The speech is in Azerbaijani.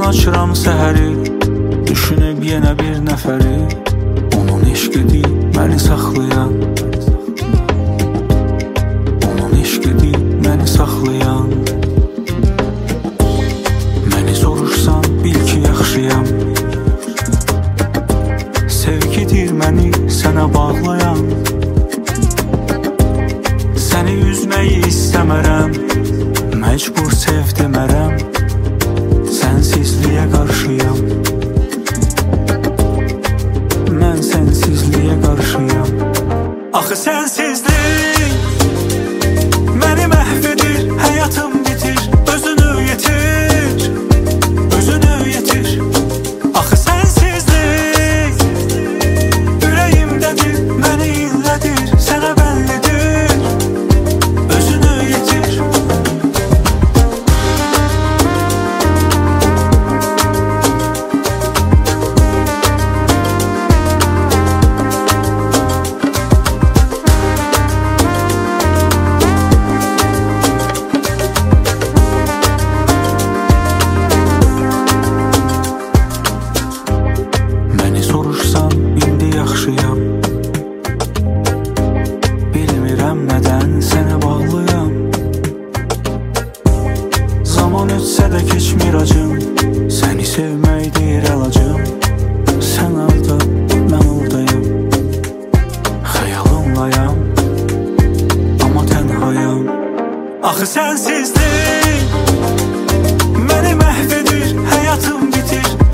açıram səhəri, düşünüb yenə bir nəfəri. Onun eşqidir məni saxlayan, onun eşqidir məni saxlayan. Məni soruşsan bil ki yaxşıyam, sevgidir məni sənə bağlayan. Səni üzməyi istəmərəm, məcbur sev demərəm, sənsizliyə qarşıyam. Mən sənsizliyə qarşıyam. Axı sənsizlik məni məhv edir, həyatım bitir, özünü yetir, özünü yetir. Axı sənsizlik ürəyimdədir, məni illədir, sənə bəllidir, özünü yetir. Bilmirəm nədən sənə bağlıyam. Zaman ötsə də keçmir acım, səni sevməkdir əlacım. Sən orada, mən oradayım, xəyalımlayam, amma tənhayam. Axı sənsizlik məni məhv edir, həyatım bitir,